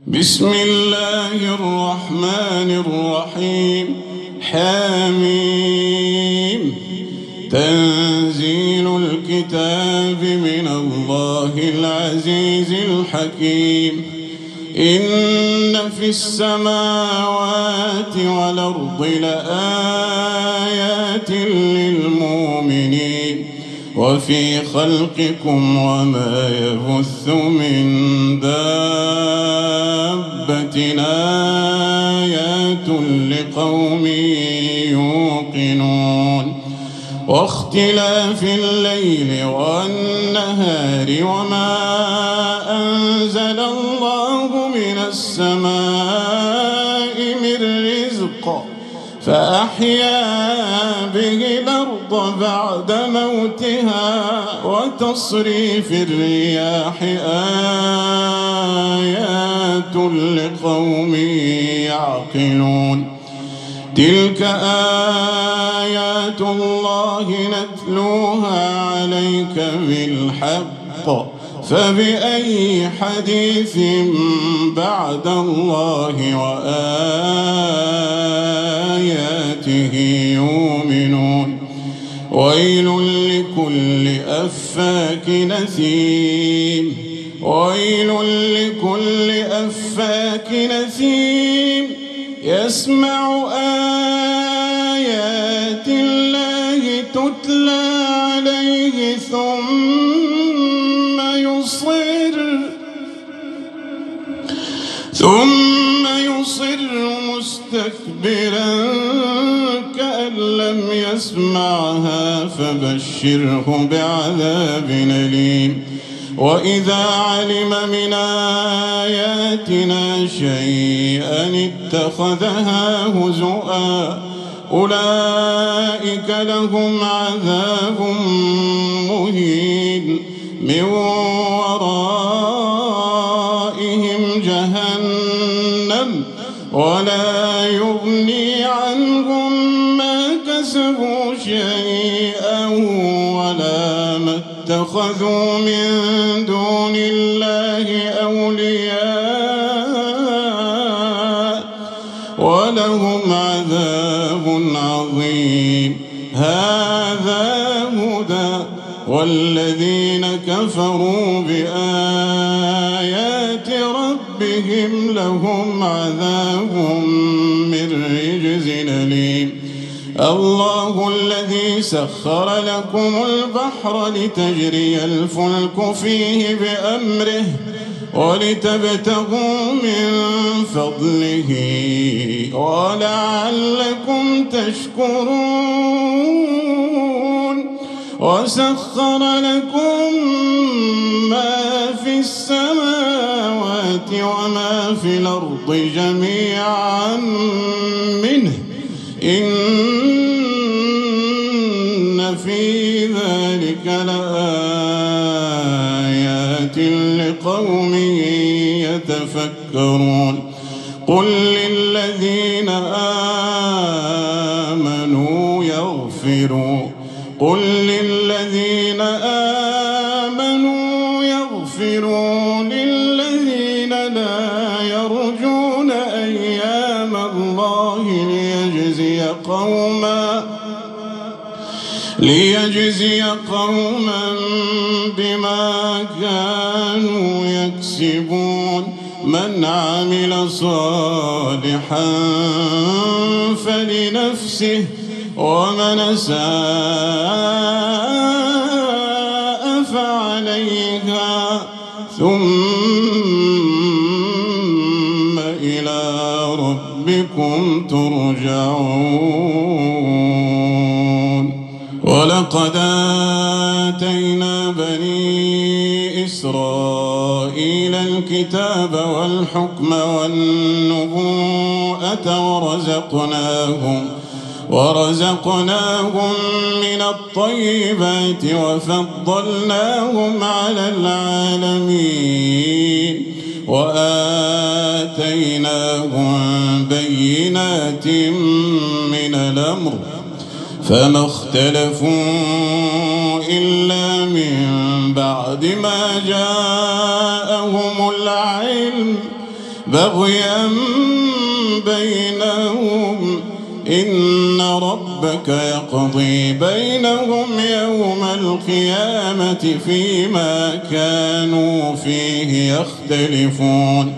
بسم الله الرحمن الرحيم. حميم. تنزيل الكتاب من الله العزيز الحكيم. إن في السماوات والأرض لآيات للمؤمنين وفي خلقكم وما يبث من دابة آيات لقوم يوقنون. واختلاف الليل والنهار وما أنزل الله من السماء من رزق فأحيا به الأرض بعد موتها وتصريف الرياح آيات لقوم يعقلون. تلك آيات الله نتلوها عليك بالحق فبأي حديث بعد الله وآياته يؤمنون. ويل لكل أفاك نثيم. ويل لكل أفاك نثيم يسمع آيات الله تتلى عليه ثم يصر مستكبرا كأن لم يسمعها فبشره بعذاب أليم. وإذا علم من آياتنا شيئا اتخذها هزؤا أولئك لهم عذاب مهين من ورائهم جهنم ولا يغني عنهم ما كسبوا شيئا ولا ما اتخذوا من دون الله أولياء ولهم عذاب عظيم. هذا هدى والذين كفروا بآيات ربهم لهم عذاب من رجز أليم. الله الذي سخر لكم البحر لتجري الفلك فيه بأمره ولتبتغوا من فضله ولعلكم تشكرون. وسخر لكم ما في السماوات وما في الأرض جميعا منه إن في ذلك لآيات لقوم يتفكرون. قل للذين آمنوا يغفروا للذين لا يرجون أيام الله ليجزي قوما بما كانوا يكسبون. من عمل صالحا فلنفسه ومن أساء فعليها ثم إلى ربكم ترجعون. ولقد آتينا بني إسرائيل الكتاب والحكم والنبوءة ورزقناهم من الطيبات وفضلناهم على العالمين وآتيناهم بينات من الأمر فما اختلفوا إلا من بعد ما جاءهم العلم بغيا بينهم إن ربك يقضي بينهم يوم القيامة فيما كانوا فيه يختلفون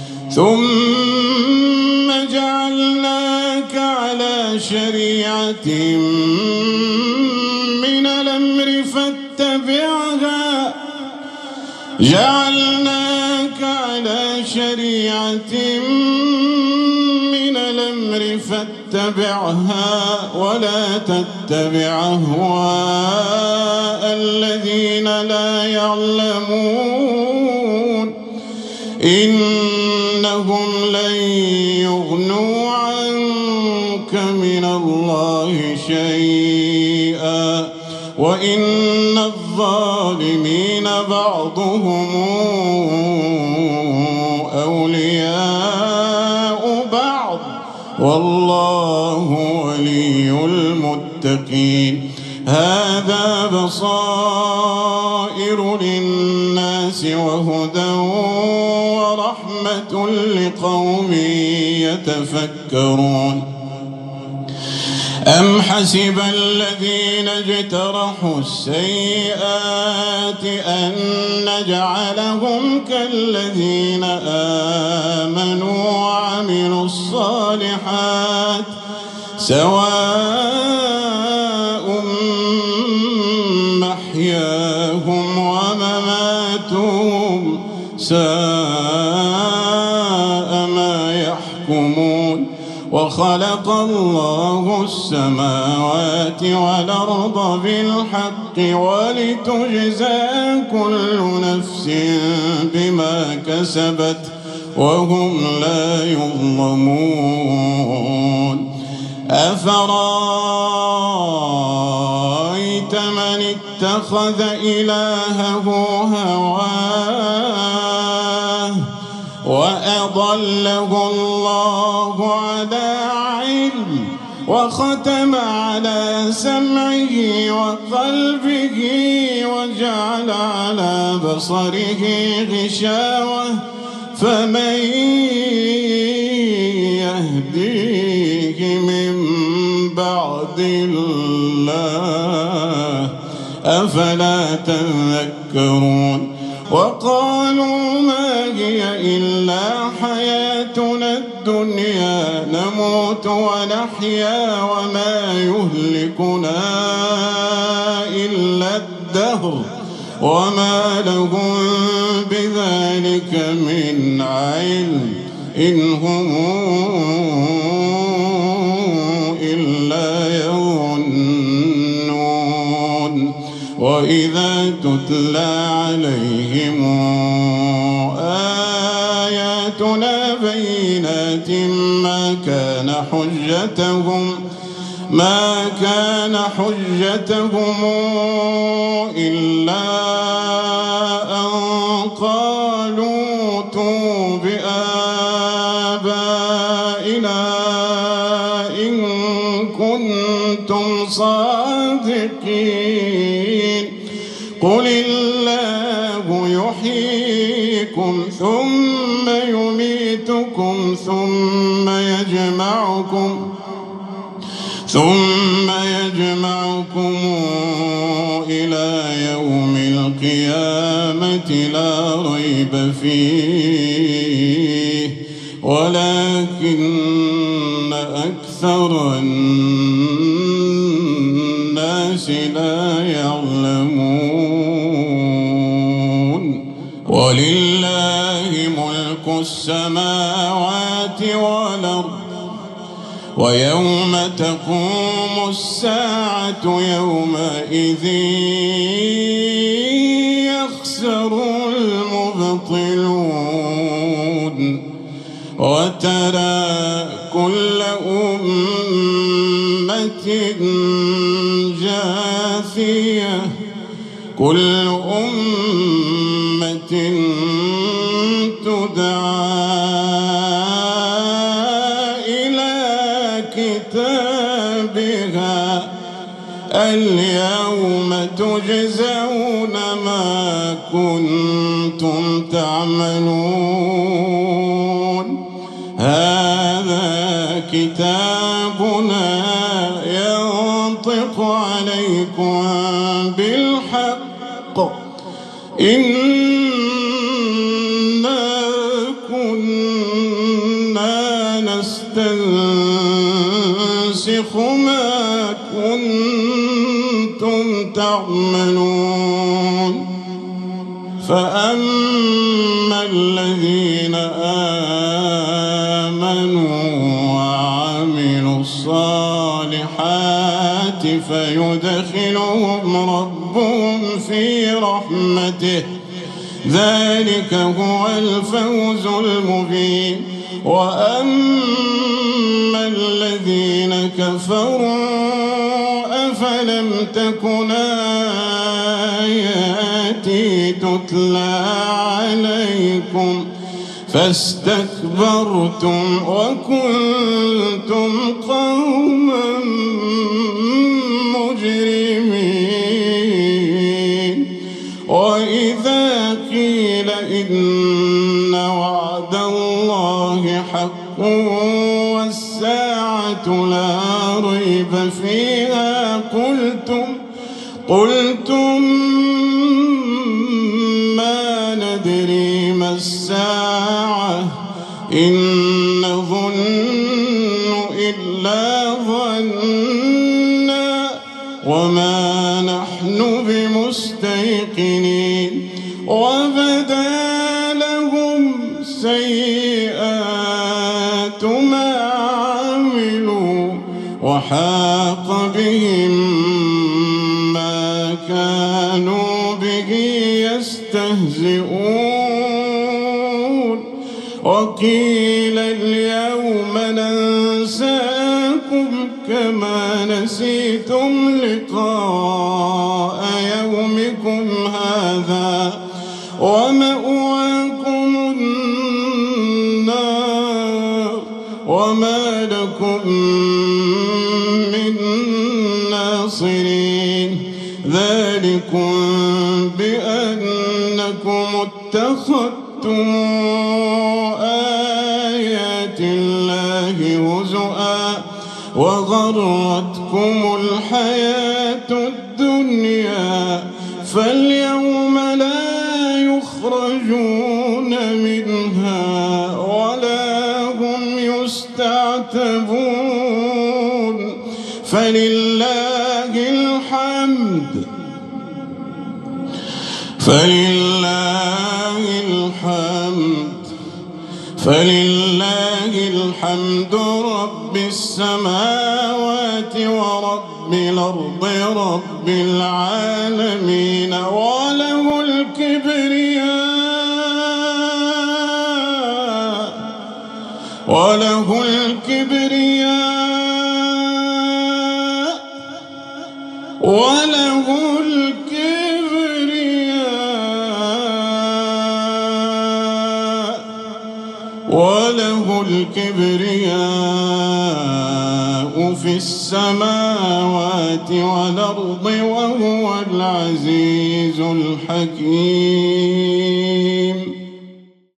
ثم جعلناك على شريعة من الأمر فاتبعها ولا تتبع أهواء الذين لا يعلمون إنهم لن يغنوا عنك من الله شيئا وإن الظالمين بعضهم أولياء بعض والله ولي المتقين هذا بصائر للناس وهدى ورحمة لقوم يتفكرون أم حسب الذين اجترحوا السيئات أن نجعلهم كالذين آمنوا وعملوا الصالحات سواء محياهم ومماتهم ساء ما يحكمون وخلق الله السماوات والأرض بالحق ولتجزى كل نفس بما كسبت وهم لا يظلمون أفرأيت من اتخذ إلهه هواه وأضله الله على علم وختم على سمعه وقلبه وجعل على بصره غشاوة فمن يهديه من بعد الله أفلا تذكرون وقالوا ما هي إلا حياتنا الدنيا نموت ونحيا وما يهلكنا إلا الدهر وما لهم بذلك من علم إن هم إلا يظنون وإذا تتلى عليهم آياتنا بينات ما كان حجتهم إلا أن قالوا ائتوا بآبائنا إن كنتم صادقين قل الله يحييكم ثم يميتكم ثم يجمعكم إلى يوم القيامة لا ريب فيه ولكن أكثر الناس لا يعلمون ولله ملك السماوات والأرض ويوم تقوم الساعة يومئذ يخسر المبطلون وترى كل أمة جاثية كل أمة تدعى كتابها اليوم تجزون ما كنتم تعملون هذا كتابنا ينطق عليكم بالحق إنا كنا نستنسخ ما كنتم تعملون فأما الذين آمنوا وعملوا الصالحات فيدخلهم ربهم في رحمته ذلك هو الفوز المبين وأما الذين كفروا أفلم تكن آياتي تتلى عليكم فاستكبرتم وكنتم قوما مجرمين وإذا قيل إن وعد الله حق والساعة لا ريب فيها قلتم ما ندري ما الساعة إن نظن إلا ظنا وما نحن بمستيقنين وبدا لهم سيئات ما عملوا وحاق بهم ما كانوا به يستهزئون وقيل اليوم ننساكم كما نسيتم لقاء يومكم هذا ومأواكم النار وما لكم من ناصرين ذلكم بأنكم اتخذتم آيات الله هزؤا وغرتكم الحياة الدنيا فاليوم لا يخرجون منها ولا هم يستعتبون فلله الحمد رب السماوات ورب الأرض رب العالمين وله الكبرياء في السماوات والأرض وهو العزيز الحكيم.